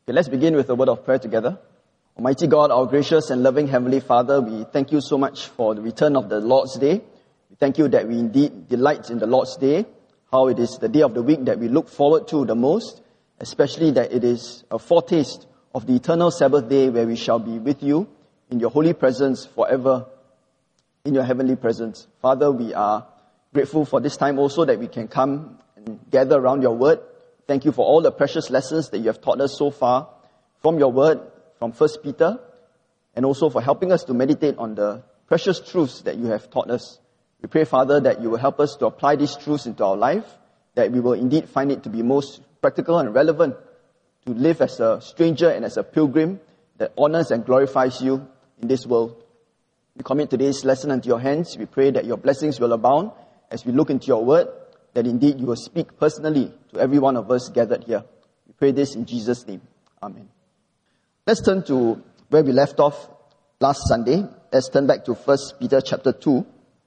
Okay, let's begin with a word of prayer together. Almighty God, our gracious and loving Heavenly Father, we thank you so much for the return of the Lord's Day. We thank you that we indeed delight in the Lord's Day, how it is the day of the week that we look forward to the most, especially that it is a foretaste of the eternal Sabbath day where we shall be with you in your holy presence forever, in your heavenly presence. Father, we are grateful for this time also that we can come and gather around your word. Thank you for all the precious lessons that you have taught us so far from your word, from 1 Peter, and also for helping us to meditate on the precious truths that you have taught us. We pray, Father, that you will help us to apply these truths into our life, that we will indeed find it to be most practical and relevant to live as a stranger and as a pilgrim that honors and glorifies you in this world. We commit today's lesson into your hands. We pray that your blessings will abound as we look into your word, that indeed you will speak personally to every one of us gathered here. We pray this in Jesus' name. Amen. Let's turn to where we left off last Sunday. Let's turn back to 1 Peter chapter 2.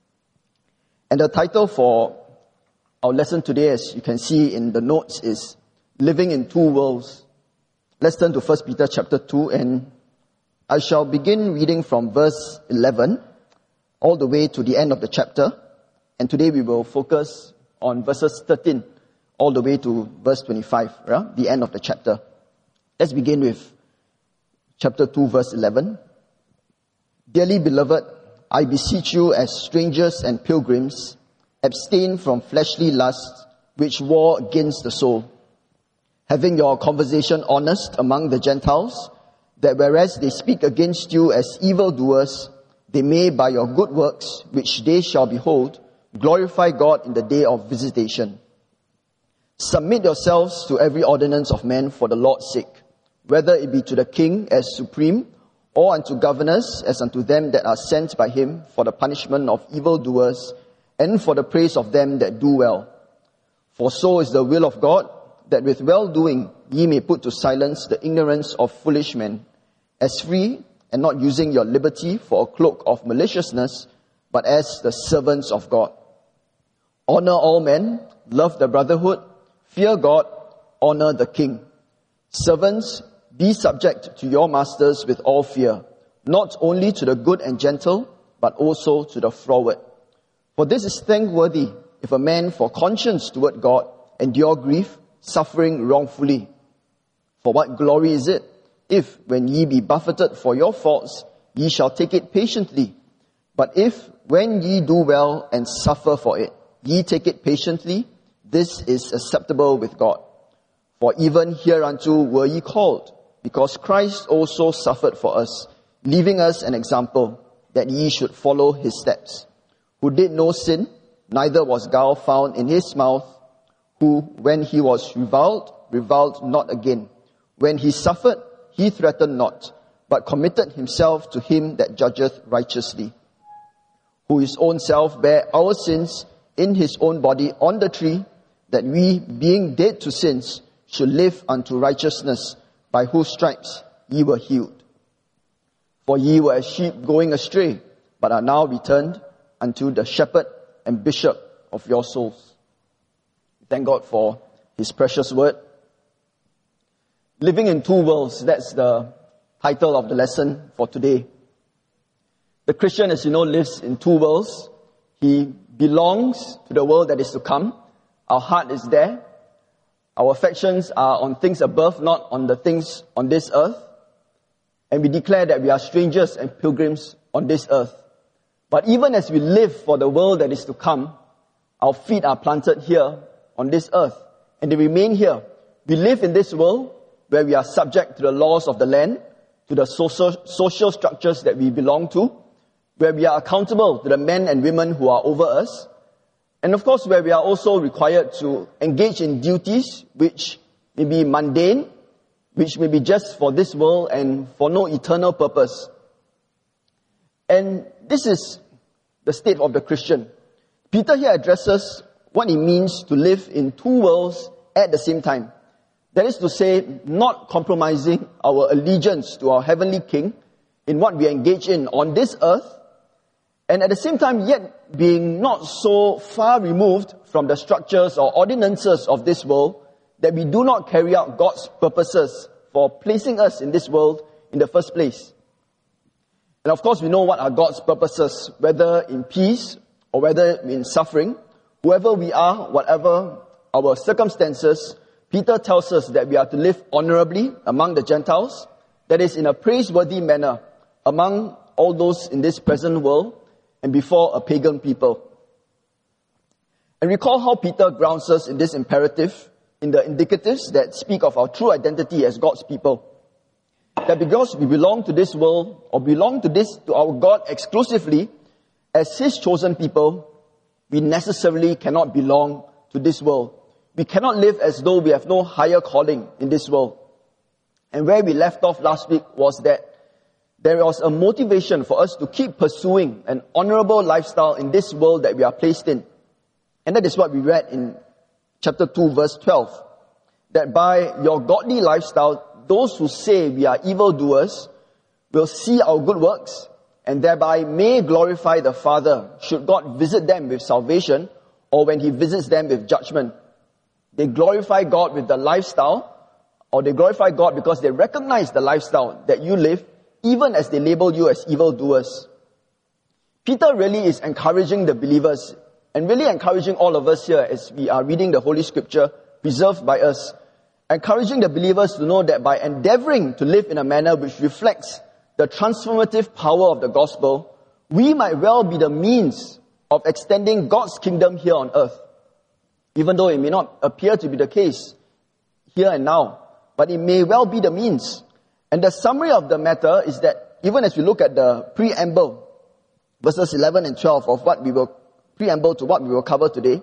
And the title for our lesson today, as you can see in the notes, is Living in Two Worlds. Let's turn to 1 Peter chapter 2, and I shall begin reading from verse 11 all the way to the end of the chapter. And today we will focus on verses 13 all the way to verse 25, the end of the chapter. Let's begin with chapter 2, verse 11. Dearly beloved, I beseech you as strangers and pilgrims, abstain from fleshly lusts which war against the soul, having your conversation honest among the Gentiles, that whereas they speak against you as evildoers, they may by your good works, which they shall behold, glorify God in the day of visitation. Submit yourselves to every ordinance of men for the Lord's sake, whether it be to the king as supreme, or unto governors as unto them that are sent by him for the punishment of evildoers, and for the praise of them that do well. For so is the will of God, that with well-doing ye may put to silence the ignorance of foolish men, as free and not using your liberty for a cloak of maliciousness, but as the servants of God. Honor all men, love the brotherhood, fear God, honor the king. Servants, be subject to your masters with all fear, not only to the good and gentle, but also to the froward. For this is thankworthy, if a man for conscience toward God endure grief, suffering wrongfully. For what glory is it, if, when ye be buffeted for your faults, ye shall take it patiently? But if, when ye do well and suffer for it, ye take it patiently, this is acceptable with God. For even hereunto were ye called, because Christ also suffered for us, leaving us an example, that ye should follow his steps, who did no sin, neither was guile found in his mouth, who, when he was reviled not again. When he suffered, he threatened not, but committed himself to him that judgeth righteously, who his own self bare our sins in his own body on the tree, that we, being dead to sins, should live unto righteousness, by whose stripes ye were healed. For ye were as sheep going astray, but are now returned unto the shepherd and bishop of your souls. Thank God for his precious word. Living in Two Worlds, that's the title of the lesson for today. The Christian, as you know, lives in two worlds. He belongs to the world that is to come. Our heart is there. Our affections are on things above, not on the things on this earth. And we declare that we are strangers and pilgrims on this earth. But even as we live for the world that is to come, our feet are planted here on this earth. And they remain here. We live in this world where we are subject to the laws of the land, to the social structures that we belong to, where we are accountable to the men and women who are over us, and of course where we are also required to engage in duties which may be mundane, which may be just for this world and for no eternal purpose. And this is the state of the Christian. Peter here addresses what it means to live in two worlds at the same time. That is to say, not compromising our allegiance to our heavenly King in what we engage in on this earth, and at the same time yet being not so far removed from the structures or ordinances of this world that we do not carry out God's purposes for placing us in this world in the first place. And of course, we know what are God's purposes, whether in peace or whether in suffering. Whoever we are, whatever our circumstances, Peter tells us that we are to live honorably among the Gentiles, that is, in a praiseworthy manner among all those in this present world and before a pagan people. And recall how Peter grounds us in this imperative in the indicatives that speak of our true identity as God's people. That because we belong to this world or belong to our God exclusively as His chosen people, we necessarily cannot belong to this world. We cannot live as though we have no higher calling in this world. And where we left off last week was that there was a motivation for us to keep pursuing an honorable lifestyle in this world that we are placed in. And that is what we read in chapter 2, verse 12. That by your godly lifestyle, those who say we are evildoers will see our good works and thereby may glorify the Father should God visit them with salvation or when He visits them with judgment. They glorify God with the lifestyle, or they glorify God because they recognize the lifestyle that you live, even as they label you as evildoers. Peter really is encouraging the believers and really encouraging all of us here as we are reading the Holy Scripture preserved by us, encouraging the believers to know that by endeavoring to live in a manner which reflects the transformative power of the gospel, we might well be the means of extending God's kingdom here on earth. Even though it may not appear to be the case here and now, but it may well be the means. And the summary of the matter is that even as we look at the preamble, verses 11 and 12 of what we will preamble to what we will cover today,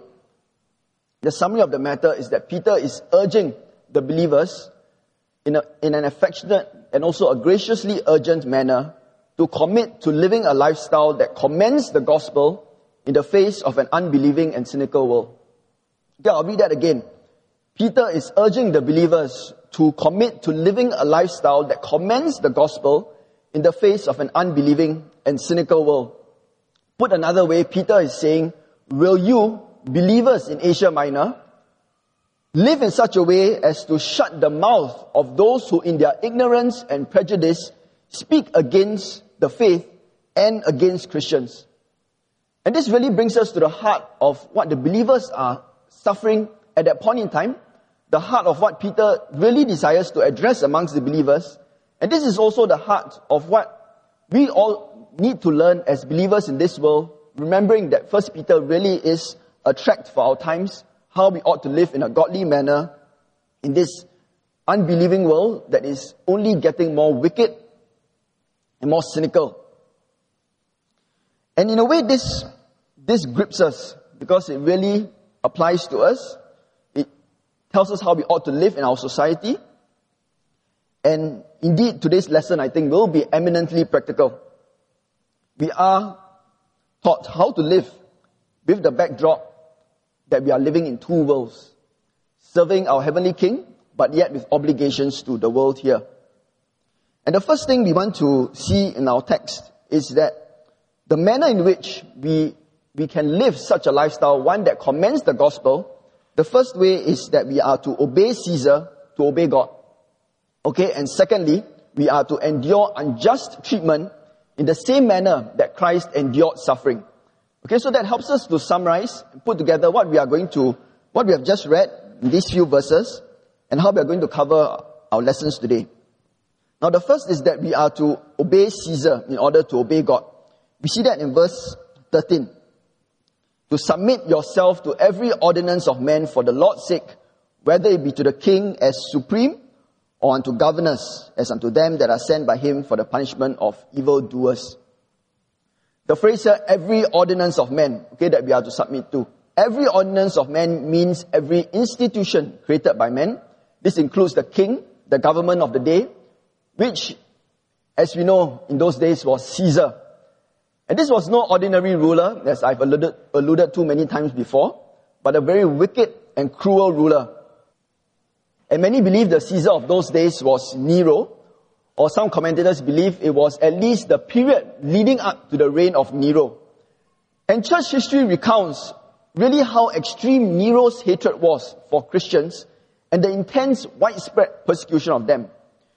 the summary of the matter is that Peter is urging the believers in an affectionate and also a graciously urgent manner to commit to living a lifestyle that commends the gospel in the face of an unbelieving and cynical world. Okay, I'll read that again. Peter is urging the believers to commit to living a lifestyle that commends the gospel in the face of an unbelieving and cynical world. Put another way, Peter is saying, will you, believers in Asia Minor, live in such a way as to shut the mouth of those who in their ignorance and prejudice speak against the faith and against Christians? And this really brings us to the heart of what the believers are suffering at that point in time, the heart of what Peter really desires to address amongst the believers. And this is also the heart of what we all need to learn as believers in this world, remembering that 1 Peter really is a tract for our times, how we ought to live in a godly manner in this unbelieving world that is only getting more wicked and more cynical. And in a way, this grips us because it really applies to us. It tells us how we ought to live in our society. And indeed, today's lesson, I think, will be eminently practical. We are taught how to live with the backdrop that we are living in two worlds, serving our heavenly King, but yet with obligations to the world here. And the first thing we want to see in our text is that the manner in which we can live such a lifestyle, one that commends the gospel, the first way is that we are to obey Caesar, to obey God. Okay, and secondly, we are to endure unjust treatment in the same manner that Christ endured suffering. Okay, so that helps us to summarize and put together what we have just read in these few verses and how we are going to cover our lessons today. Now, the first is that we are to obey Caesar in order to obey God. We see that in verse 13. To submit yourself to every ordinance of men for the Lord's sake, whether it be to the king as supreme or unto governors as unto them that are sent by him for the punishment of evildoers. The phrase here, every ordinance of men, okay, that we are to submit to. Every ordinance of men means every institution created by men. This includes the king, the government of the day, which, as we know, in those days was Caesar. And this was no ordinary ruler, as I've alluded to many times before, but a very wicked and cruel ruler. And many believe the Caesar of those days was Nero, or some commentators believe it was at least the period leading up to the reign of Nero. And church history recounts really how extreme Nero's hatred was for Christians and the intense widespread persecution of them.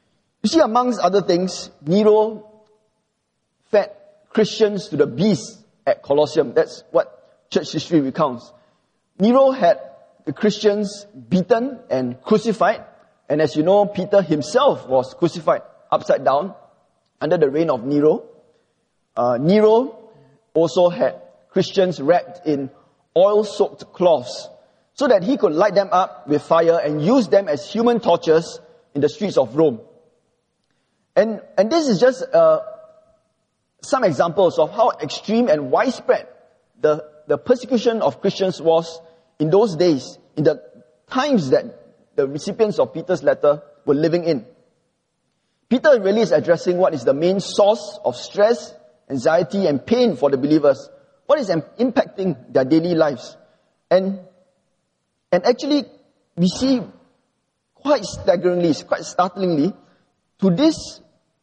You see, amongst other things, Nero fed Christians to the beast at Colosseum. That's what church history recounts. Nero had the Christians beaten and crucified. And as you know, Peter himself was crucified upside down under the reign of Nero. Nero also had Christians wrapped in oil-soaked cloths so that he could light them up with fire and use them as human torches in the streets of Rome. And this is just some examples of how extreme and widespread the persecution of Christians was in those days, in the times that the recipients of Peter's letter were living in. Peter really is addressing what is the main source of stress, anxiety, and pain for the believers. What is impacting their daily lives. And actually, we see quite staggeringly, quite startlingly, to this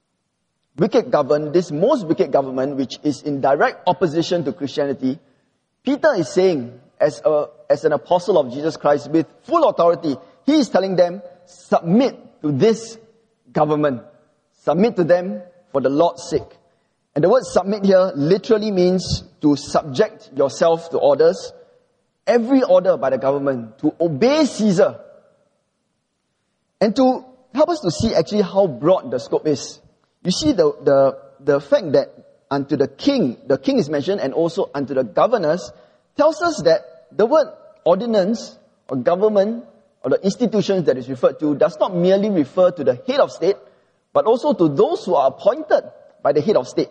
most wicked government, which is in direct opposition to Christianity, Peter is saying, as an apostle of Jesus Christ, with full authority, he is telling them, submit to this government. Submit to them for the Lord's sake. And the word submit here literally means to subject yourself to orders, every order by the government, to obey Caesar. And to help us to see actually how broad the scope is. You see the fact that unto the king is mentioned, and also unto the governors, tells us that the word ordinance or government or the institutions that is referred to does not merely refer to the head of state, but also to those who are appointed by the head of state.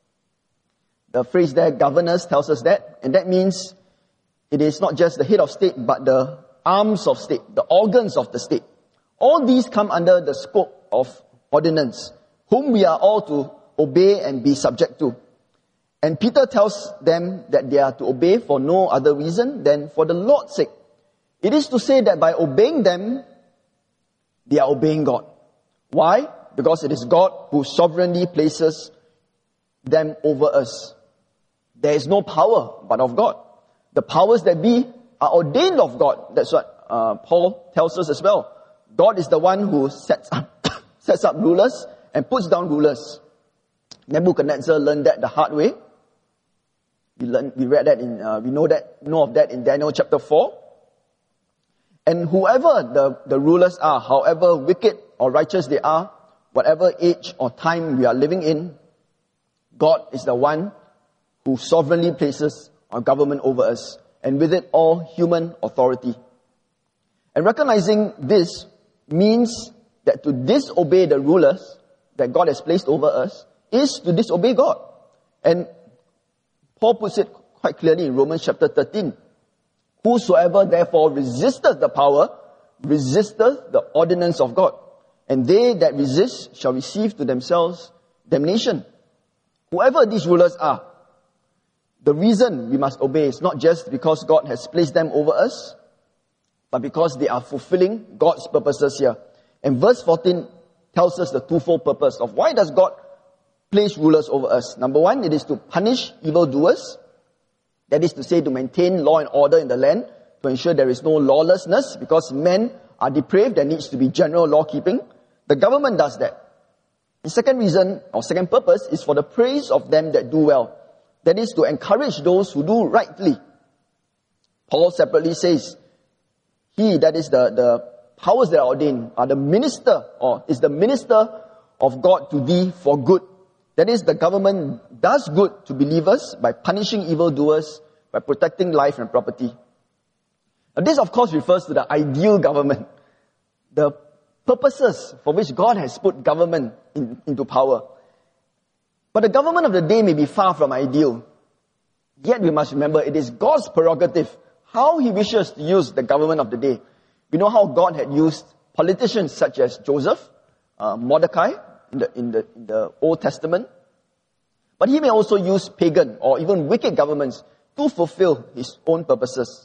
The phrase there, governors, tells us that, and that means it is not just the head of state, but the arms of state, the organs of the state. All these come under the scope of ordinance, whom we are all to obey and be subject to. And Peter tells them that they are to obey for no other reason than for the Lord's sake. It is to say that by obeying them, they are obeying God. Why? Because it is God who sovereignly places them over us. There is no power but of God. The powers that be are ordained of God. That's what Paul tells us as well. God is the one who sets up rulers and puts down rulers. Nebuchadnezzar learned that the hard way. We read that we know of that in Daniel chapter 4. And whoever the rulers are, however wicked or righteous they are, whatever age or time we are living in, God is the one who sovereignly places our government over us, and with it all human authority. And recognizing this means that to disobey the rulers that God has placed over us is to disobey God. And Paul puts it quite clearly in Romans chapter 13. Whosoever therefore resisteth the power, resisteth the ordinance of God. And they that resist shall receive to themselves damnation. Whoever these rulers are, the reason we must obey is not just because God has placed them over us, but because they are fulfilling God's purposes here. And verse 14 tells us the twofold purpose of why does God place rulers over us. Number one, it is to punish evildoers. That is to say, to maintain law and order in the land, to ensure there is no lawlessness, because men are depraved, there needs to be general law keeping. The government does that. The second reason, or second purpose, is for the praise of them that do well. That is to encourage those who do rightly. Paul separately says, he, that is the powers that are ordained, are the minister, or is the minister of God to thee for good. That is, the government does good to believers by punishing evildoers, by protecting life and property. Now, this, of course, refers to the ideal government, the purposes for which God has put government into power. But the government of the day may be far from ideal. Yet we must remember it is God's prerogative how He wishes to use the government of the day. We know how God had used politicians such as Joseph, Mordecai in the Old Testament. But He may also use pagan or even wicked governments to fulfill His own purposes.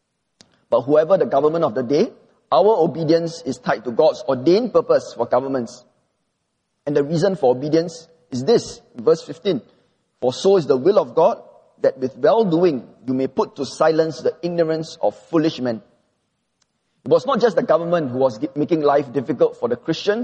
But whoever the government of the day, our obedience is tied to God's ordained purpose for governments. And the reason for obedience is this, verse 15. For so is the will of God, that with well-doing you may put to silence the ignorance of foolish men. It was not just the government who was making life difficult for the Christians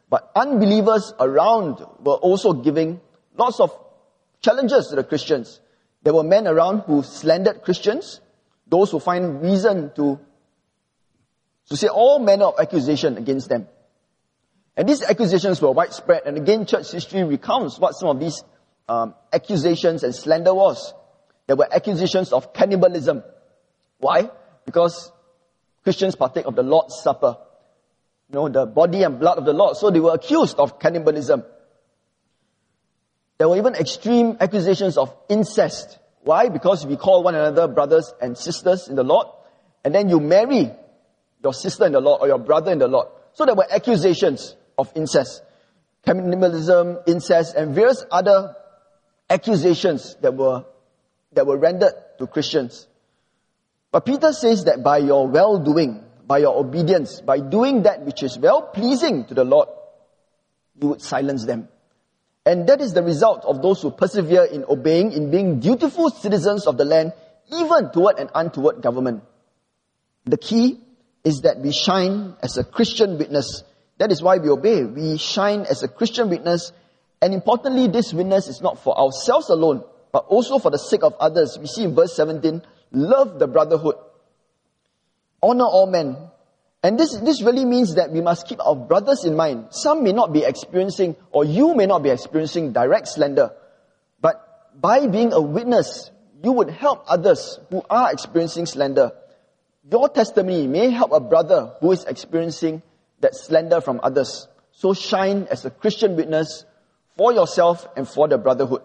But unbelievers around were also giving lots of challenges to the Christians. There were men around who slandered Christians, those who find reason to say all manner of accusation against them. And these accusations were widespread, and again church history recounts what some of these accusations and slander was. There were accusations of cannibalism. Why? Because Christians partake of the Lord's Supper. The body and blood of the Lord. So they were accused of cannibalism. There were even extreme accusations of incest. Why? Because we call one another brothers and sisters in the Lord, and then you marry your sister in the Lord or your brother in the Lord. So there were accusations of incest, cannibalism, incest, and various other accusations that were rendered to Christians. But Peter says that by your well-doing, by your obedience, by doing that which is well-pleasing to the Lord, you would silence them. And that is the result of those who persevere in obeying, in being dutiful citizens of the land, even toward an untoward government. The key is that we shine as a Christian witness. That is why we obey. We shine as a Christian witness. And importantly, this witness is not for ourselves alone, but also for the sake of others. We see in verse 17, love the brotherhood. Honor all men. And this really means that we must keep our brothers in mind. Some may not be experiencing, or you may not be experiencing direct slander. But by being a witness, you would help others who are experiencing slander. Your testimony may help a brother who is experiencing that slander from others. So shine as a Christian witness for yourself and for the brotherhood.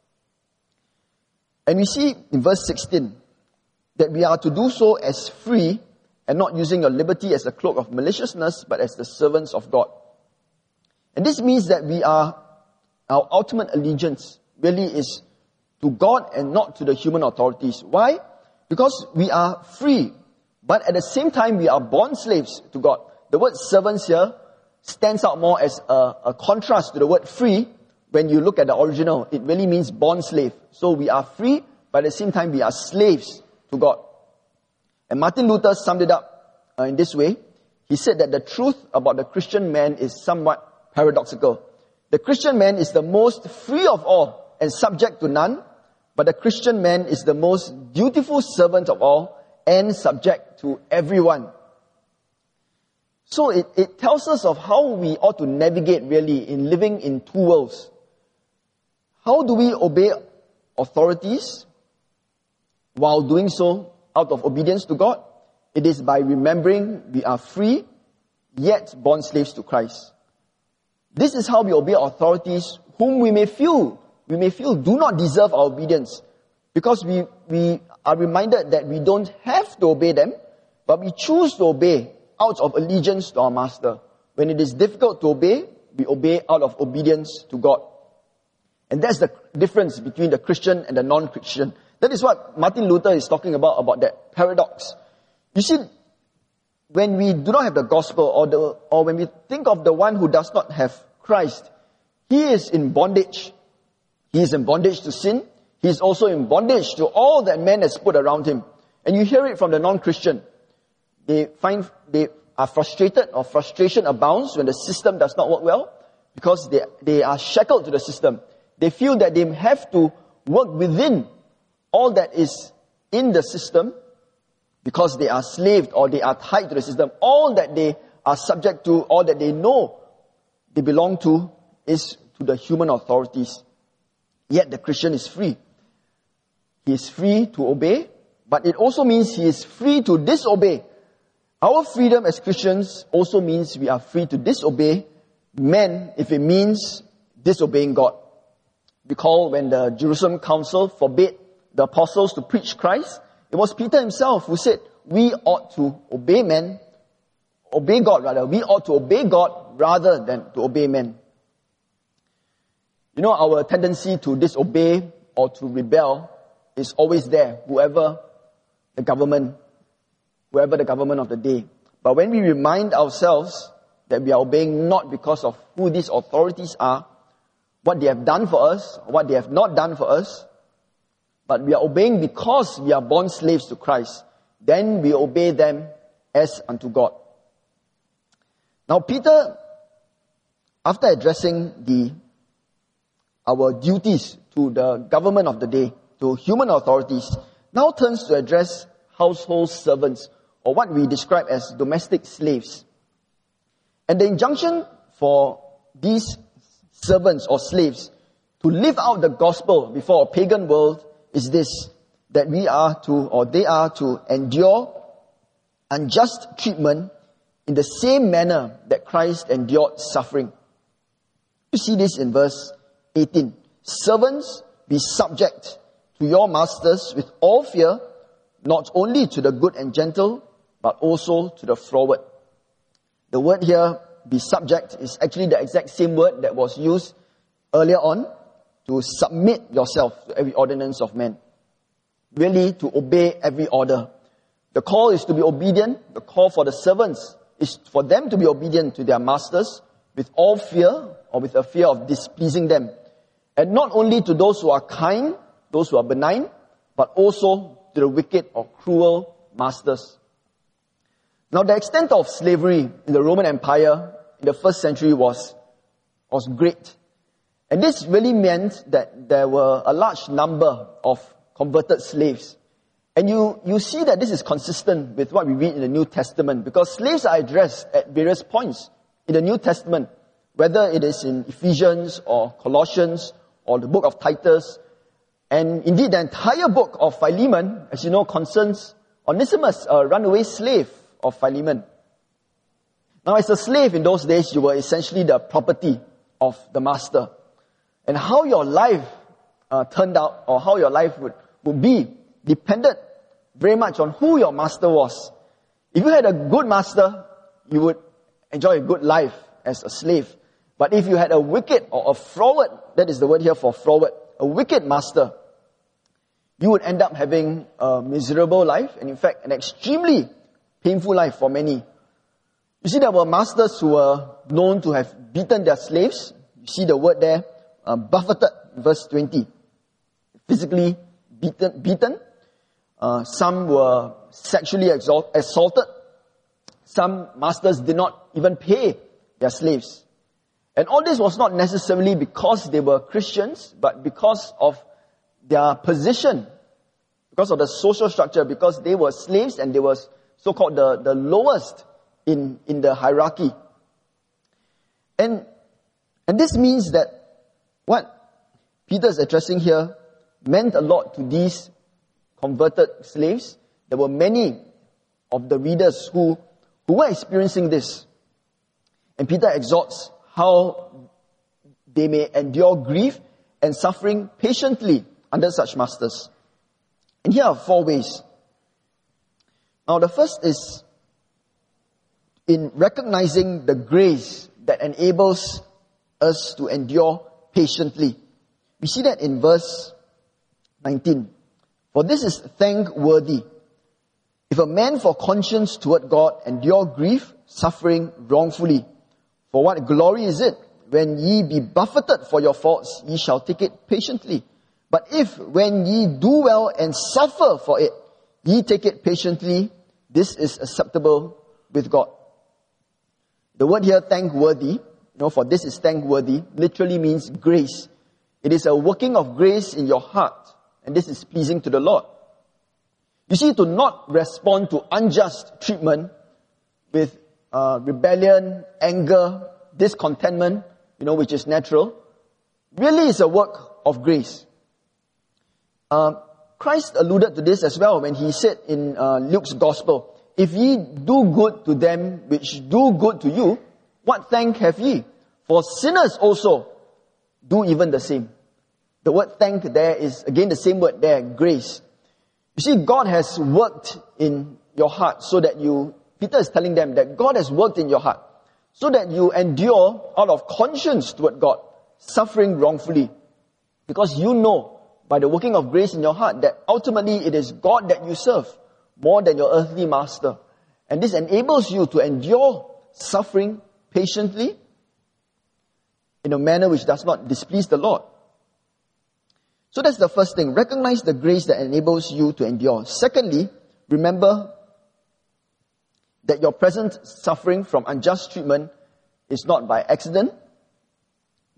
And we see in verse 16 that we are to do so as free and not using your liberty as a cloak of maliciousness, but as the servants of God. And this means that our ultimate allegiance really is to God and not to the human authorities. Why? Because we are free, but at the same time we are bond slaves to God. The word servants here stands out more as a contrast to the word free. When you look at the original, it really means bond slave. So we are free, but at the same time we are slaves to God. And Martin Luther summed it up in this way. He said that the truth about the Christian man is somewhat paradoxical. The Christian man is the most free of all and subject to none, but the Christian man is the most dutiful servant of all and subject to everyone. So it tells us of how we ought to navigate really in living in two worlds. How do we obey authorities while doing so out of obedience to God? It is by remembering we are free, yet bond slaves to Christ. This is how we obey authorities whom we may feel do not deserve our obedience, because we are reminded that we don't have to obey them, but we choose to obey out of allegiance to our master. When it is difficult to obey, we obey out of obedience to God. And that's the difference between the Christian and the non-Christian. That is what Martin Luther is talking about that paradox. You see, when we do not have the gospel, or when we think of the one who does not have Christ, he is in bondage. He is in bondage to sin. He is also in bondage to all that man has put around him. And you hear it from the non-Christian. They are frustrated, or frustration abounds when the system does not work well, because they are shackled to the system. They feel that they have to work within all that is in the system, because they are slaved or they are tied to the system. All that they are subject to, all that they know they belong to, is to the human authorities. Yet the Christian is free. He is free to obey, but it also means he is free to disobey. Our freedom as Christians also means we are free to disobey men if it means disobeying God. Recall when the Jerusalem Council forbade the apostles to preach Christ, it was Peter himself who said, we ought to obey men, obey God rather. We ought to obey God rather than to obey men. You know, our tendency to disobey or to rebel is always there, whoever the government of the day. But when we remind ourselves that we are obeying not because of who these authorities are, what they have done for us, what they have not done for us, but we are obeying because we are born slaves to Christ, then we obey them as unto God. Now Peter after addressing our duties to the government of the day, to human authorities, now turns to address household servants, or what we describe as domestic slaves. And the injunction for these servants or slaves to live out the gospel before a pagan world is this, that they are to endure unjust treatment in the same manner that Christ endured suffering. You see this in verse 18. Servants, be subject to your masters with all fear, not only to the good and gentle, but also to the froward. The word here, be subject, is actually the exact same word that was used earlier on, to submit yourself to every ordinance of men. Really, to obey every order. The call is to be obedient. The call for the servants is for them to be obedient to their masters with all fear, or with a fear of displeasing them. And not only to those who are kind, those who are benign, but also to the wicked or cruel masters. Now, the extent of slavery in the Roman Empire in the first century was great. And this really meant that there were a large number of converted slaves. And you see that this is consistent with what we read in the New Testament, because slaves are addressed at various points in the New Testament, whether it is in Ephesians or Colossians or the book of Titus. And indeed, the entire book of Philemon, as you know, concerns Onesimus, a runaway slave of Philemon. Now, as a slave in those days, you were essentially the property of the master. And how your life turned out, or how your life would be, depended very much on who your master was. If you had a good master, you would enjoy a good life as a slave. But if you had a wicked or a froward, that is the word here for froward, a wicked master, you would end up having a miserable life, and in fact, an extremely painful life for many. You see, there were masters who were known to have beaten their slaves. You see the word there, buffeted, verse 20. Physically beaten. Some were sexually assaulted. Some masters did not even pay their slaves. And all this was not necessarily because they were Christians, but because of their position, because of the social structure, because they were slaves and they were so-called the lowest in the hierarchy. And this means that what Peter is addressing here meant a lot to these converted slaves. There were many of the readers who were experiencing this. And Peter exhorts how they may endure grief and suffering patiently under such masters. And here are 4 ways. Now, the first is in recognizing the grace that enables us to endure patiently. We see that in verse 19. For this is thankworthy, if a man for conscience toward God endure grief, suffering wrongfully. For what glory is it, when ye be buffeted for your faults, ye shall take it patiently. But if, when ye do well and suffer for it, ye take it patiently, this is acceptable with God. The word here, thankworthy, for this is thankworthy, literally means grace. It is a working of grace in your heart, and this is pleasing to the Lord. You see, to not respond to unjust treatment with rebellion, anger, discontentment, which is natural, really is a work of grace. Christ alluded to this as well when he said in Luke's Gospel, if ye do good to them which do good to you, what thank have ye? For sinners also do even the same. The word thank there is again the same word there, grace. You see, God has worked in your heart so that Peter is telling them that God has worked in your heart so that you endure out of conscience toward God, suffering wrongfully. Because you know by the working of grace in your heart that ultimately it is God that you serve more than your earthly master. And this enables you to endure suffering patiently in a manner which does not displease the Lord. So that's the first thing. Recognize the grace that enables you to endure. Secondly, remember that your present suffering from unjust treatment is not by accident.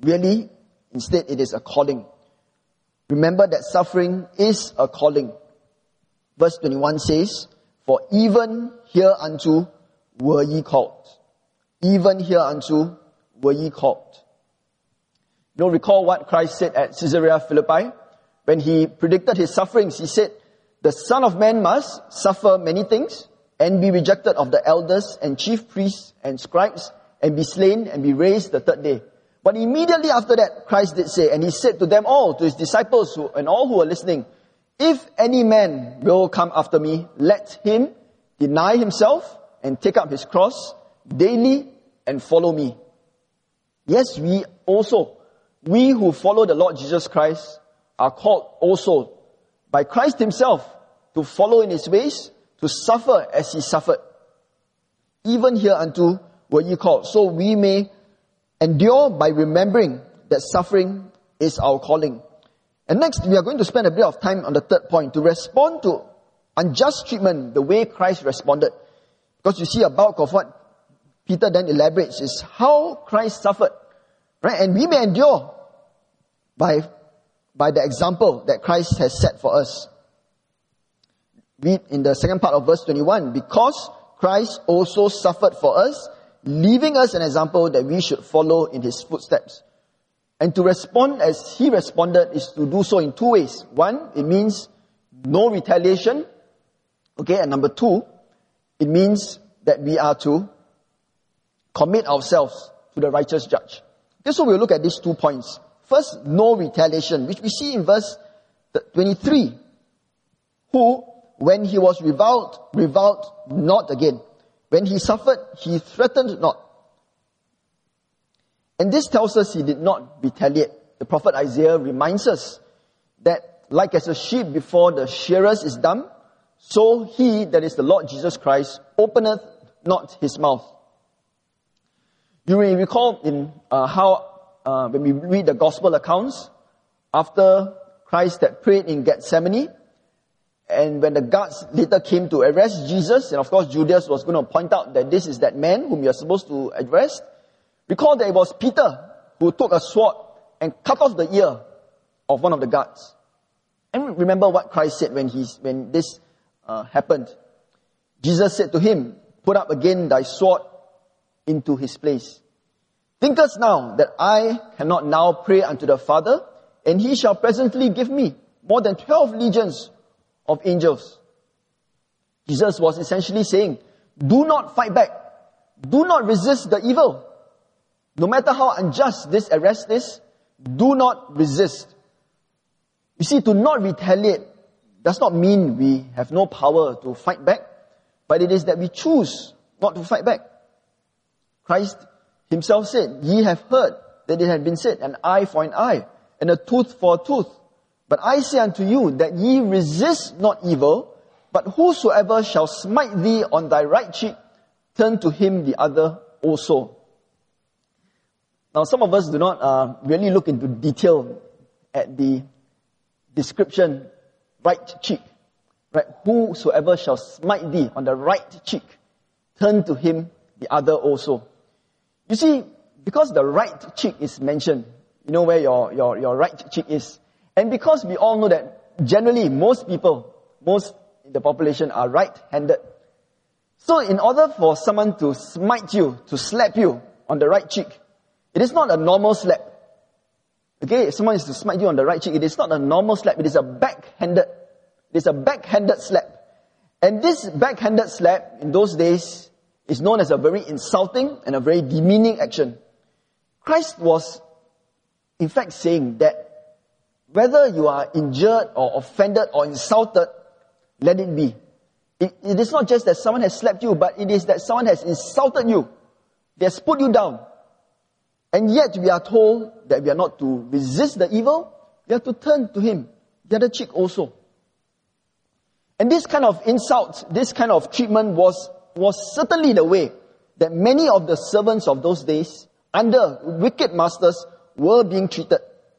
Really, instead it is a calling. Remember that suffering is a calling. Verse 21 says, "For even hereunto were ye called." Even hereunto were ye called. You know, recall what Christ said at Caesarea Philippi. When he predicted his sufferings, he said, "The Son of Man must suffer many things, and be rejected of the elders and chief priests and scribes, and be slain, and be raised the third day." But immediately after that, Christ did say, and he said to them all, to his disciples and all who were listening, "If any man will come after me, let him deny himself and take up his cross daily and follow me." Yes, we who follow the Lord Jesus Christ are called also by Christ himself to follow in his ways, to suffer as he suffered. Even hereunto were ye called, so we may endure by remembering that suffering is our calling. And next, we are going to spend a bit of time on the third point, to respond to unjust treatment the way Christ responded. Because you see, a bulk of what Peter then elaborates is how Christ suffered. Right? And we may endure by the example that Christ has set for us. Read in the second part of verse 21, "Because Christ also suffered for us, leaving us an example that we should follow in his footsteps." And to respond as he responded is to do so in two ways. One, it means no retaliation. Okay, and number two, it means that we are to commit ourselves to the righteous judge. Okay, so we'll look at these 2 points. First, no retaliation, which we see in verse 23. "Who, when he was reviled not again. When he suffered, he threatened not." And this tells us he did not retaliate. The prophet Isaiah reminds us that like as a sheep before the shearers is dumb, so he, that is the Lord Jesus Christ, openeth not his mouth. You may recall in how when we read the gospel accounts, after Christ had prayed in Gethsemane, and when the guards later came to arrest Jesus, and of course Judas was going to point out that this is that man whom you are supposed to arrest, recall that it was Peter who took a sword and cut off the ear of one of the guards. And remember what Christ said when this happened. Jesus said to him, "Put up again thy sword into his place. Thinkest now that I cannot now pray unto the Father, and he shall presently give me more than 12 legions of angels?" Jesus was essentially saying, do not fight back. Do not resist the evil. No matter how unjust this arrest is, do not resist. You see, to not retaliate does not mean we have no power to fight back, but it is that we choose not to fight back. Christ himself said, "Ye have heard that it had been said, an eye for an eye, and a tooth for a tooth. But I say unto you that ye resist not evil, but whosoever shall smite thee on thy right cheek, turn to him the other also." Now, some of us do not really look into detail at the description, right cheek. Right? "Whosoever shall smite thee on the right cheek, turn to him the other also." You see, because the right cheek is mentioned, you know where your right cheek is. And because we all know that generally most people, most in the population are right-handed. So in order for someone to smite you, to slap you on the right cheek, it is not a normal slap. Okay, if someone is to smite you on the right cheek, it is not a normal slap, it is a backhanded slap. And this backhanded slap in those days is known as a very insulting and a very demeaning action. Christ was in fact saying that whether you are injured or offended or insulted, let it be. It is not just that someone has slapped you, but it is that someone has insulted you. They has put you down. And yet we are told that we are not to resist the evil, we have to turn to him, the other cheek also. And this kind of insult, this kind of treatment was certainly the way that many of the servants of those days, under wicked masters, were being treated.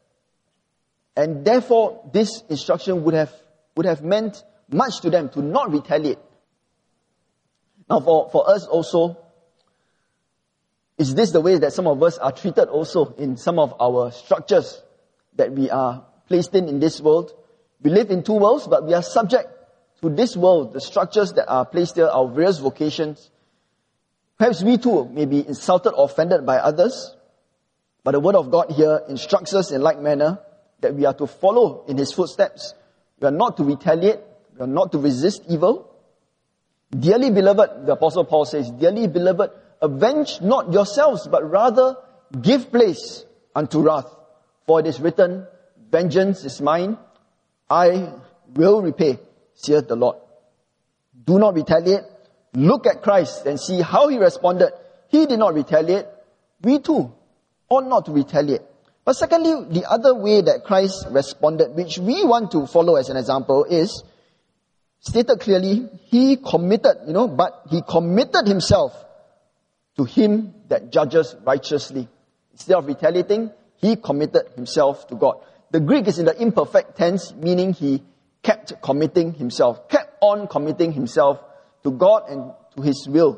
And therefore, this instruction would have meant much to them to not retaliate. Now, for us also, Is this the way that some of us are treated also in some of our structures that we are placed in this world? We live in two worlds, but we are subject to this world, the structures that are placed here, our various vocations. Perhaps we too may be insulted or offended by others, but the Word of God here instructs us in like manner that we are to follow in His footsteps. We are not to retaliate. We are not to resist evil. Dearly beloved, the Apostle Paul says, dearly beloved, avenge not yourselves, but rather give place unto wrath. For it is written, vengeance is mine, I will repay, saith the Lord. Do not retaliate. Look at Christ and see how He responded. He did not retaliate. We too ought not to retaliate. But secondly, the other way that Christ responded, which we want to follow as an example, is stated clearly, He committed, but He committed Himself to Him that judges righteously. Instead of retaliating, He committed Himself to God. The Greek is in the imperfect tense, meaning He kept committing Himself, kept on committing Himself to God and to His will.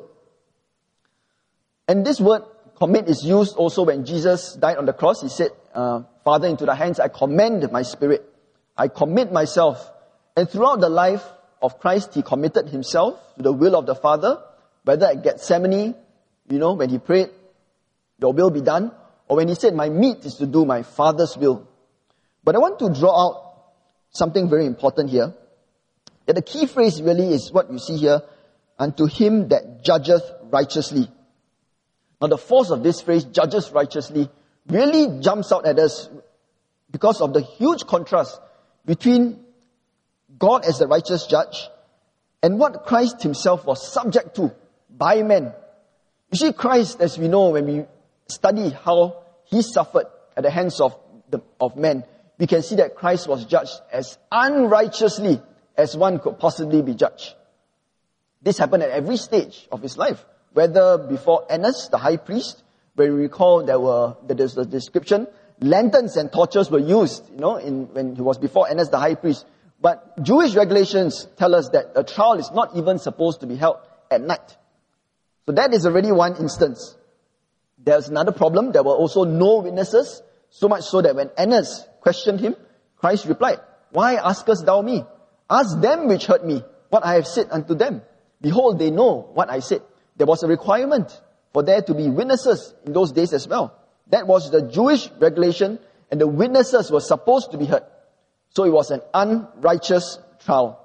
And this word commit is used also when Jesus died on the cross. He said, Father, into the hands I commend my spirit. I commit myself. And throughout the life of Christ, He committed Himself to the will of the Father, whether at Gethsemane, when He prayed, your will be done, or when He said, my meat is to do my Father's will. But I want to draw out something very important here. That the key phrase really is what you see here, unto Him that judgeth righteously. Now the force of this phrase, judges righteously, really jumps out at us because of the huge contrast between God as the righteous judge and what Christ Himself was subject to by men. You see, Christ, as we know, when we study how He suffered at the hands of men, we can see that Christ was judged as unrighteously as one could possibly be judged. This happened at every stage of His life. Whether before Annas, the high priest, where we recall there's the description, lanterns and torches were used, when He was before Annas, the high priest. But Jewish regulations tell us that a trial is not even supposed to be held at night. So that is already one instance. There's another problem. There were also no witnesses, so much so that when Annas questioned Him, Christ replied, why askest thou me? Ask them which heard me, what I have said unto them. Behold, they know what I said. There was a requirement for there to be witnesses in those days as well. That was the Jewish regulation, and the witnesses were supposed to be heard. So it was an unrighteous trial.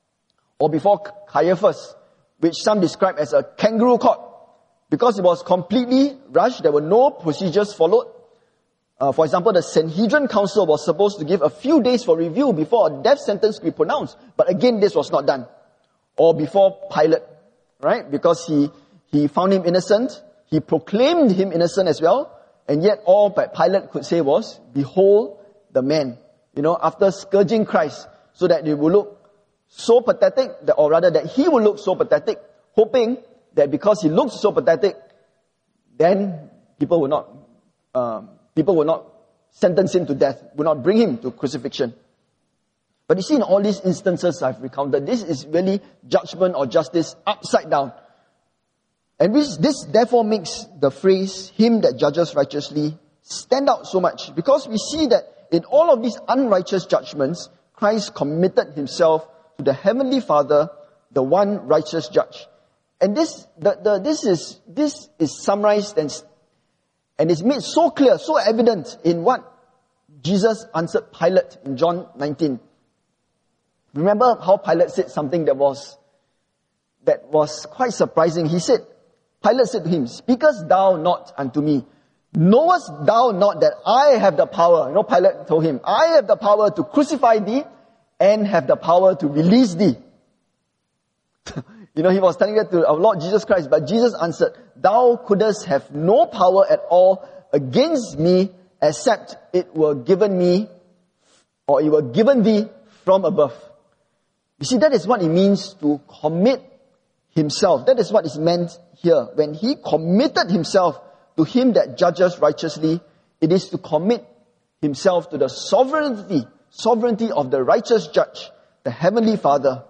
Or before Caiaphas, which some describe as a kangaroo court, because it was completely rushed, there were no procedures followed. For example, the Sanhedrin Council was supposed to give a few days for review before a death sentence could be pronounced. But again, this was not done. Or before Pilate, right? Because he found Him innocent. He proclaimed Him innocent as well. And yet all that Pilate could say was, behold the man. After scourging Christ, so that he would look so pathetic, or rather that He would look so pathetic, hoping that because He looked so pathetic, then people would not sentence Him to death, would not bring Him to crucifixion. But you see, in all these instances I've recounted, this is really judgment or justice upside down. And this therefore makes the phrase, Him that judges righteously, stand out so much. Because we see that in all of these unrighteous judgments, Christ committed Himself to the Heavenly Father, the one righteous judge. And this is summarized and is made so clear, so evident in what Jesus answered Pilate in John 19. Remember how Pilate said something that was quite surprising. Pilate said to Him, speakest thou not unto me? Knowest thou not that I have the power? Pilate told Him, I have the power to crucify thee and have the power to release thee. He was telling that to our Lord Jesus Christ, but Jesus answered, thou couldst have no power at all against me except it were given me, or it were given thee from above. You see, that is what it means to commit Himself. That is what is meant here. When He committed Himself to Him that judges righteously, it is to commit Himself to the sovereignty of the righteous judge, the Heavenly Father.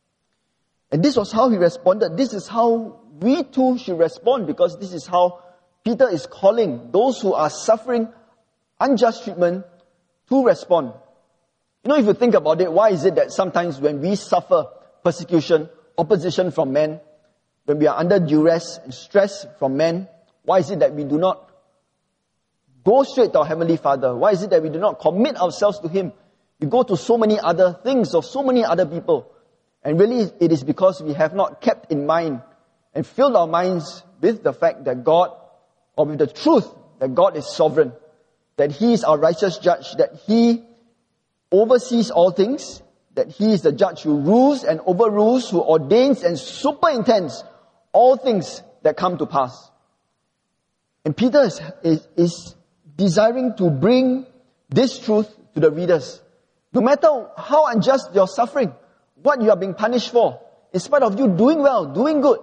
And this was how He responded. This is how we too should respond, because this is how Peter is calling those who are suffering unjust treatment to respond. If you think about it, why is it that sometimes when we suffer persecution, opposition from men, when we are under duress and stress from men, why is it that we do not go straight to our Heavenly Father? Why is it that we do not commit ourselves to Him? We go to so many other things or so many other people. And really, it is because we have not kept in mind and filled our minds with the fact that God, or with the truth that God is sovereign, that He is our righteous judge, that He oversees all things, that He is the judge who rules and overrules, who ordains and superintends all things that come to pass. And Peter is desiring to bring this truth to the readers. No matter how unjust your suffering, what you are being punished for, in spite of you doing well, doing good,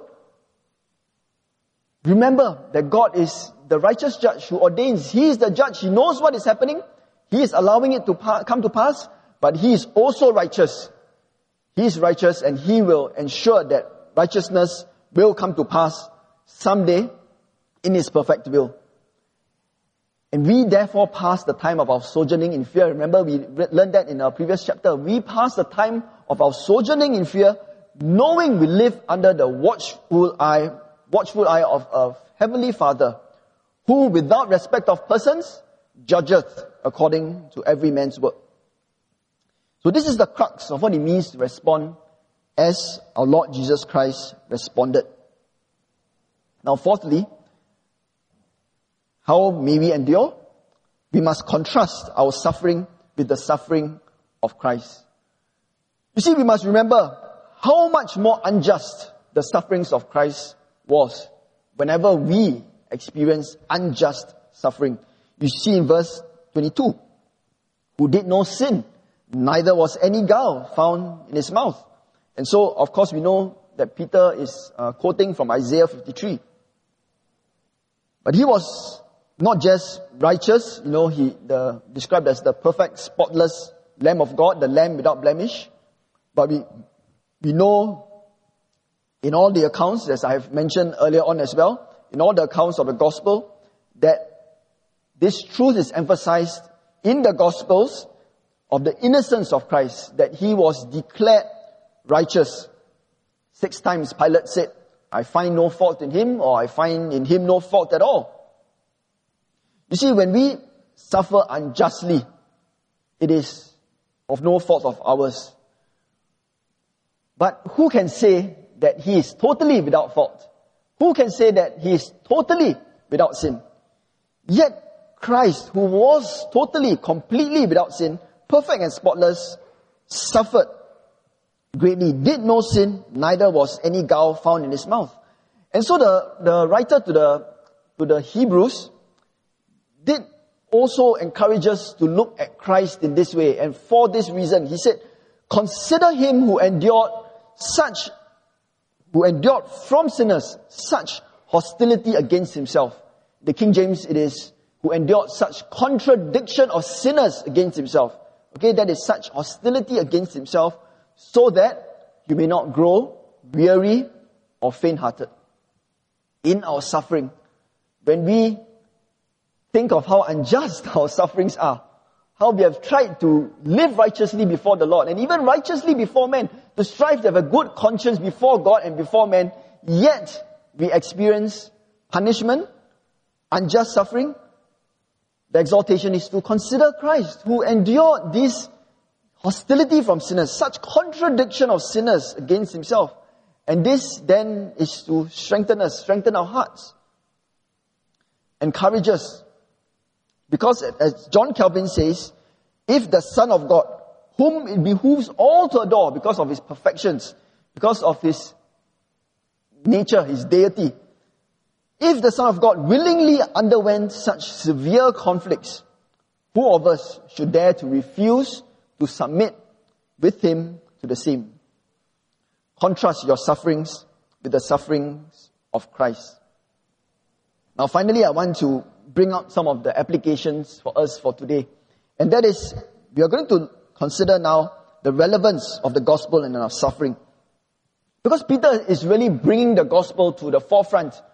remember that God is the righteous judge who ordains. He is the judge. He knows what is happening. He is allowing it to come to pass, but He is also righteous. He is righteous, and He will ensure that righteousness will come to pass someday in His perfect will. And we therefore pass the time of our sojourning in fear. Remember, we learned that in our previous chapter. We pass the time of our sojourning in fear, knowing we live under the watchful eye of a Heavenly Father, who without respect of persons, judgeth according to every man's work. So this is the crux of what it means to respond as our Lord Jesus Christ responded. Now fourthly, how may we endure? We must contrast our suffering with the suffering of Christ. You see, we must remember how much more unjust the sufferings of Christ was whenever we experience unjust suffering. You see in verse 22, who did no sin, neither was any guile found in his mouth. And so, of course, we know that Peter is quoting from Isaiah 53. But he was not just righteous, described as the perfect, spotless Lamb of God, the Lamb without blemish. But we know in all the accounts, as I have mentioned earlier on as well, in all the accounts of the gospel, that this truth is emphasized in the Gospels of the innocence of Christ, that He was declared righteous. 6 times Pilate said, I find no fault in Him, or I find in Him no fault at all. You see, when we suffer unjustly, it is of no fault of ours. But who can say that He is totally without fault? Who can say that He is totally without sin? Yet, Christ, who was totally, completely without sin, perfect and spotless, suffered greatly, did no sin, neither was any guile found in His mouth. And so the writer to the Hebrews did also encourage us to look at Christ in this way. And for this reason, he said, consider Him who endured from sinners such hostility against Himself. The King James, it is, who endured such contradiction of sinners against Himself. Okay, that is such hostility against Himself, so that you may not grow weary or faint-hearted. In our suffering, when we think of how unjust our sufferings are, how we have tried to live righteously before the Lord, and even righteously before men, to strive to have a good conscience before God and before men, yet we experience punishment, unjust suffering. The exhortation is to consider Christ, who endured this hostility from sinners, such contradiction of sinners against Himself. And this then is to strengthen us, strengthen our hearts, encourage us. Because as John Calvin says, if the Son of God, whom it behooves all to adore because of His perfections, because of His nature, His deity, if the Son of God willingly underwent such severe conflicts, who of us should dare to refuse to submit with Him to the same? Contrast your sufferings with the sufferings of Christ. Now finally, I want to bring out some of the applications for us for today. And that is, we are going to consider now the relevance of the gospel in our suffering. Because Peter is really bringing the gospel to the forefront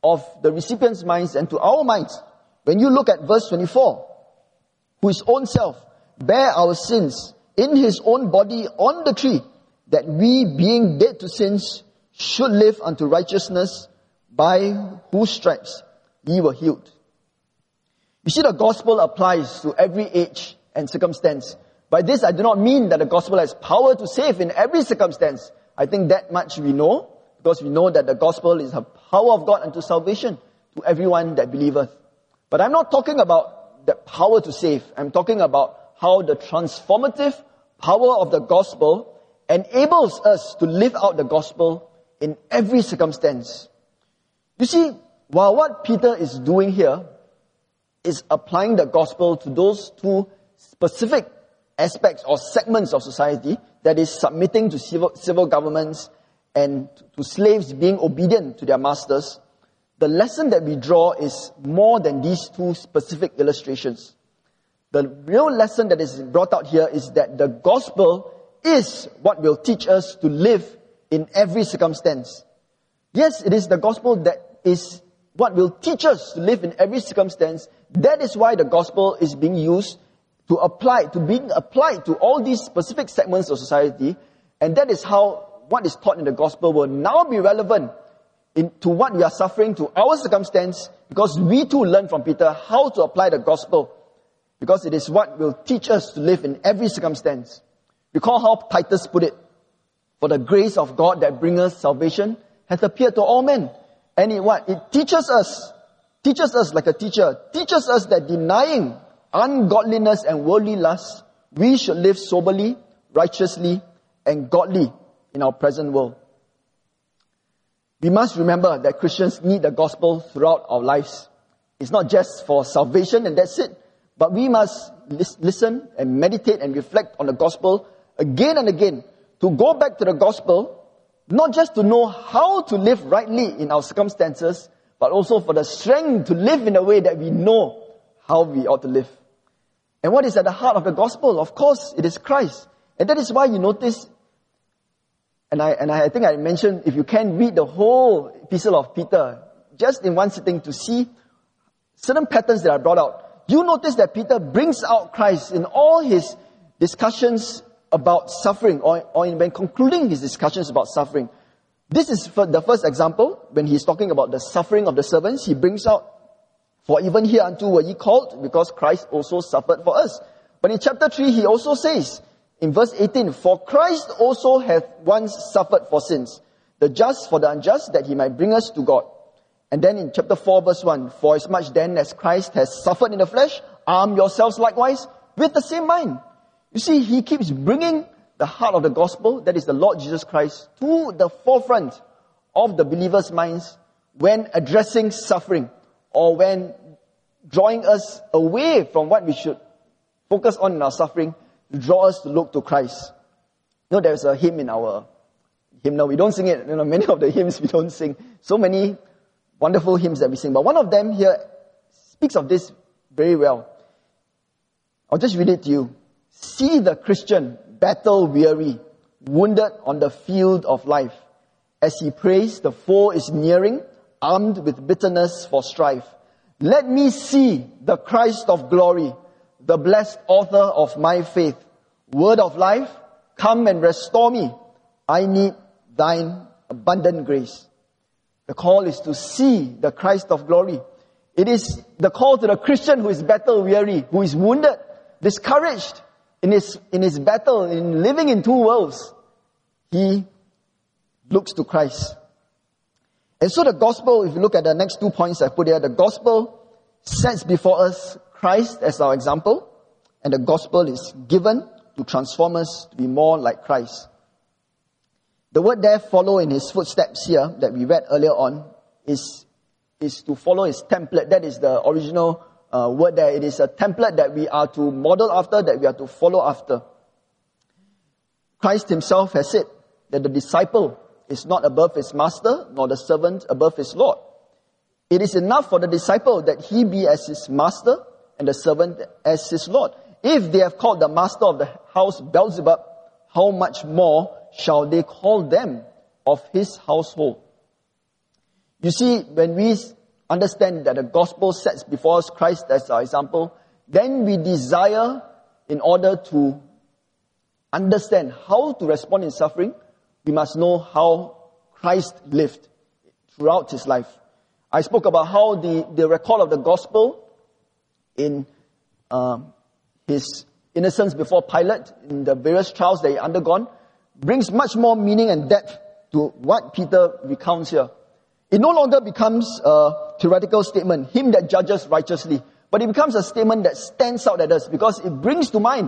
of the recipient's minds and to our minds. When you look at verse 24, who his own self bare our sins in his own body on the tree, that we, being dead to sins, should live unto righteousness, by whose stripes ye were healed. You see, the gospel applies to every age and circumstance. By this, I do not mean that the gospel has power to save in every circumstance. I think that much we know, because we know that the gospel is the power of God unto salvation to everyone that believeth. But I'm not talking about the power to save. I'm talking about how the transformative power of the gospel enables us to live out the gospel in every circumstance. You see, while what Peter is doing here is applying the gospel to those two specific aspects or segments of society, that is submitting to civil governments and to slaves being obedient to their masters, the lesson that we draw is more than these two specific illustrations. The real lesson that is brought out here is that the gospel is what will teach us to live in every circumstance. Yes, it is the gospel that is what will teach us to live in every circumstance. That is why the gospel is being used being applied to all these specific segments of society. And that is how what is taught in the gospel will now be relevant to what we are suffering, to our circumstance, because we too learn from Peter how to apply the gospel, because it is what will teach us to live in every circumstance. Recall how Titus put it, for the grace of God that bringeth salvation hath appeared to all men. And it teaches us like a teacher, teaches us that denying ungodliness and worldly lust, we should live soberly, righteously, and godly in our present world. We must remember that Christians need the gospel throughout our lives. It's not just for salvation and that's it, but we must listen and meditate and reflect on the gospel again and again, to go back to the gospel, not just to know how to live rightly in our circumstances, but also for the strength to live in a way that we know how we ought to live. And what is at the heart of the gospel? Of course, it is Christ. And that is why you notice, and I think I mentioned, if you can read the whole epistle of Peter, just in one sitting to see certain patterns that are brought out, you notice that Peter brings out Christ in all his discussions about suffering, or when concluding his discussions about suffering. This is the first example, when he's talking about the suffering of the servants, he brings out, for even hereunto were ye called, because Christ also suffered for us. But in chapter 3, he also says, in verse 18, for Christ also hath once suffered for sins, the just for the unjust, that he might bring us to God. And then in chapter 4, verse 1, for as much then as Christ has suffered in the flesh, arm yourselves likewise with the same mind. You see, he keeps bringing the heart of the gospel, that is the Lord Jesus Christ, to the forefront of the believers' minds when addressing suffering, or when drawing us away from what we should focus on in our suffering, to draw us to look to Christ. You know, there's a hymn in our hymnal. We don't sing it. You know, many of the hymns we don't sing. So many wonderful hymns that we sing. But one of them here speaks of this very well. I'll just read it to you. See the Christian battle weary, wounded on the field of life. As he prays, the foe is nearing, armed with bitterness for strife. Let me see the Christ of glory, the blessed author of my faith. Word of life, come and restore me. I need thine abundant grace. The call is to see the Christ of glory. It is the call to the Christian who is battle weary, who is wounded, discouraged in his battle, in living in two worlds. He looks to Christ. And so the gospel, if you look at the next 2 points I put here, the gospel sets before us Christ as our example, and the gospel is given to transform us to be more like Christ. The word there, follow in his footsteps here, that we read earlier on, is to follow his template. That is the original word there. It is a template that we are to model after, that we are to follow after. Christ himself has said that the disciple is not above his master, nor the servant above his Lord. It is enough for the disciple that he be as his master and the servant as his Lord. If they have called the master of the house Beelzebub, how much more shall they call them of his household? You see, when we understand that the gospel sets before us Christ as our example, then we desire, in order to understand how to respond in suffering, we must know how Christ lived throughout his life. I spoke about how the record of the gospel in his innocence before Pilate, in the various trials that he undergone, brings much more meaning and depth to what Peter recounts here. It no longer becomes a theoretical statement, him that judges righteously, but it becomes a statement that stands out at us because it brings to mind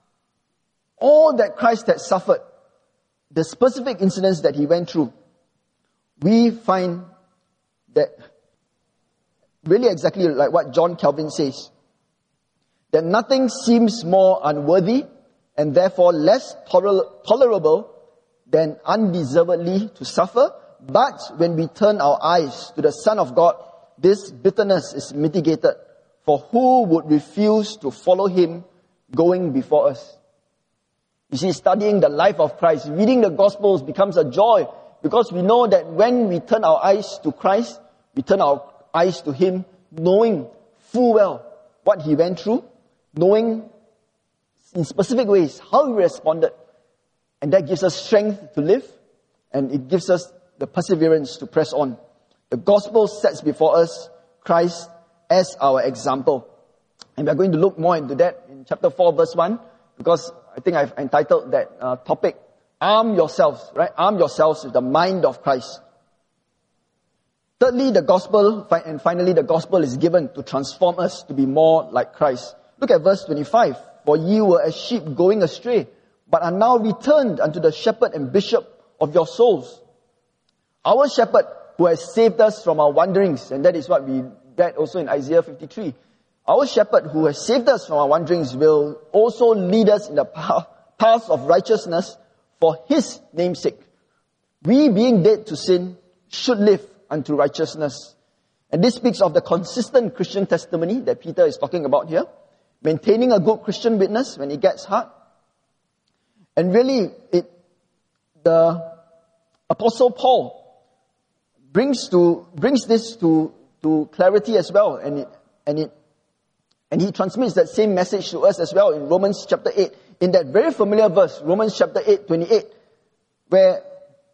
all that Christ had suffered, the specific incidents that he went through. We find that really exactly like what John Calvin says, that nothing seems more unworthy and therefore less tolerable than undeservedly to suffer. But when we turn our eyes to the Son of God, this bitterness is mitigated. For who would refuse to follow him going before us? You see, studying the life of Christ, reading the Gospels becomes a joy because we know that when we turn our eyes to Christ, we turn our eyes to him, knowing full well what he went through, knowing in specific ways how he responded. And that gives us strength to live, and it gives us the perseverance to press on. The gospel sets before us Christ as our example. And we're going to look more into that in chapter 4, verse 1, because I think I've entitled that topic, Arm Yourselves, right? Arm yourselves with the mind of Christ. Thirdly, the gospel, and finally the gospel is given to transform us to be more like Christ. Look at verse 25. For ye were as sheep going astray, but are now returned unto the shepherd and bishop of your souls. Our shepherd who has saved us from our wanderings, and that is what we read also in Isaiah 53. Our shepherd who has saved us from our wanderings will also lead us in the paths of righteousness for his name's sake. We, being dead to sin, should live unto righteousness. And this speaks of the consistent Christian testimony that Peter is talking about here. Maintaining a good Christian witness when it gets hard. And really, the Apostle Paul brings this to clarity as well, and he transmits that same message to us as well in Romans chapter 8, in that very familiar verse, Romans chapter 8:28, where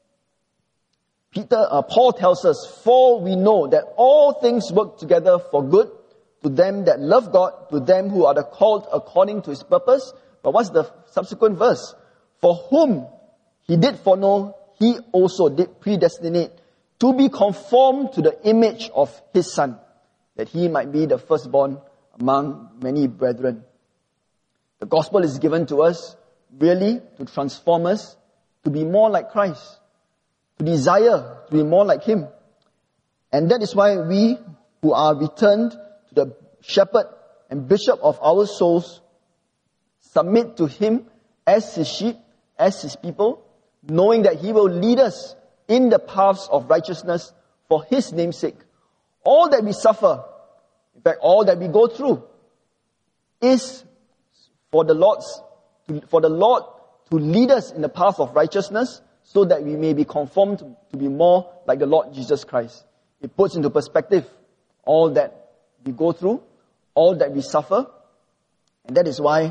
Paul tells us, for we know that all things work together for good to them that love God, to them who are the called according to his purpose. But what's the subsequent verse? For whom he did foreknow, he also did predestinate to be conformed to the image of his Son, that he might be the firstborn among many brethren. The gospel is given to us really to transform us to be more like Christ, to desire to be more like him. And that is why we who are returned to the shepherd and bishop of our souls submit to him as his sheep, as his people, knowing that he will lead us in the paths of righteousness for his name's sake. All that we suffer, in fact, all that we go through, is for the Lord to lead us in the path of righteousness so that we may be conformed to be more like the Lord Jesus Christ. It puts into perspective all that we go through, all that we suffer, and that is why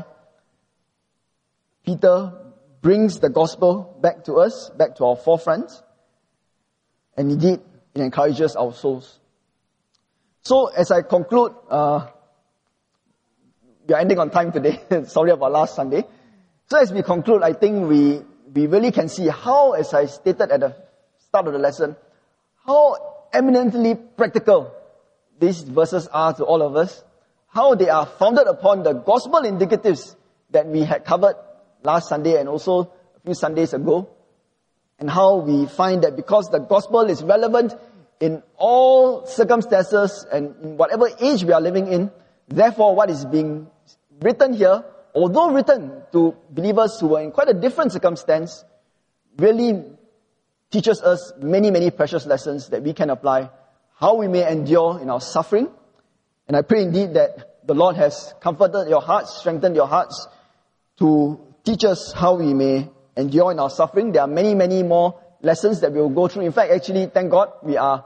Peter brings the gospel back to us, back to our forefront, and indeed, it encourages our souls. So, as I conclude, we are ending on time today. Sorry about last Sunday. So, as we conclude, I think we really can see how, as I stated at the start of the lesson, how eminently practical these verses are to all of us, how they are founded upon the gospel indicatives that we had covered last Sunday and also a few Sundays ago, and how we find that because the gospel is relevant in all circumstances and in whatever age we are living in, therefore what is being written here, although written to believers who are in quite a different circumstance, really teaches us many, many precious lessons that we can apply, how we may endure in our suffering. And I pray indeed that the Lord has comforted your hearts, strengthened your hearts to teach us how we may endure in our suffering. There are many, many more lessons that we will go through. In fact, actually, thank God, we are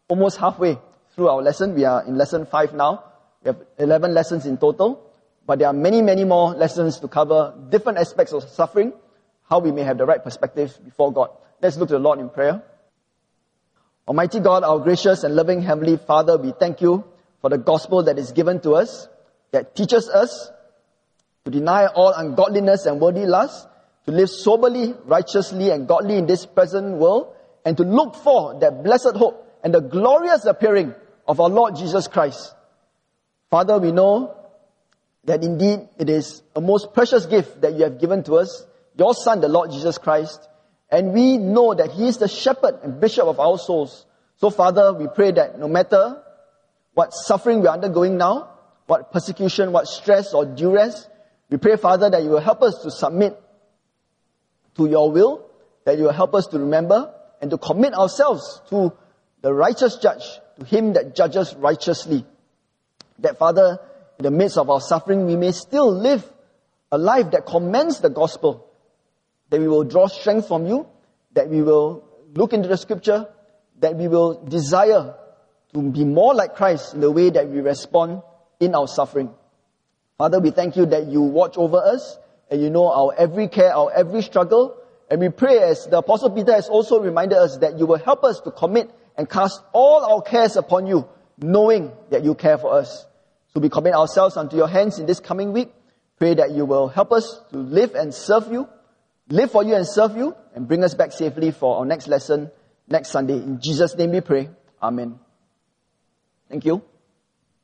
almost halfway through our lesson. We are in lesson 5 now. We have 11 lessons in total. But there are many, many more lessons to cover different aspects of suffering, how we may have the right perspective before God. Let's look to the Lord in prayer. Almighty God, our gracious and loving Heavenly Father, we thank you for the gospel that is given to us, that teaches us to deny all ungodliness and worldly lust, to live soberly, righteously, and godly in this present world, and to look for that blessed hope and the glorious appearing of our Lord Jesus Christ. Father, we know that indeed it is a most precious gift that you have given to us, your Son, the Lord Jesus Christ, and we know that He is the shepherd and bishop of our souls. So Father, we pray that no matter what suffering we are undergoing now, what persecution, what stress or duress, we pray, Father, that you will help us to submit to your will, that you will help us to remember and to commit ourselves to the righteous judge, to Him that judges righteously. That, Father, in the midst of our suffering, we may still live a life that commends the gospel, that we will draw strength from you, that we will look into the scripture, that we will desire to be more like Christ in the way that we respond in our suffering. Father, we thank you that you watch over us, and you know our every care, our every struggle, and we pray, as the Apostle Peter has also reminded us, that you will help us to commit and cast all our cares upon you, knowing that you care for us. So we commit ourselves unto your hands in this coming week. Pray that you will help us to live and serve you, live for you and serve you, and bring us back safely for our next lesson next Sunday. In Jesus' name we pray. Amen. Thank you.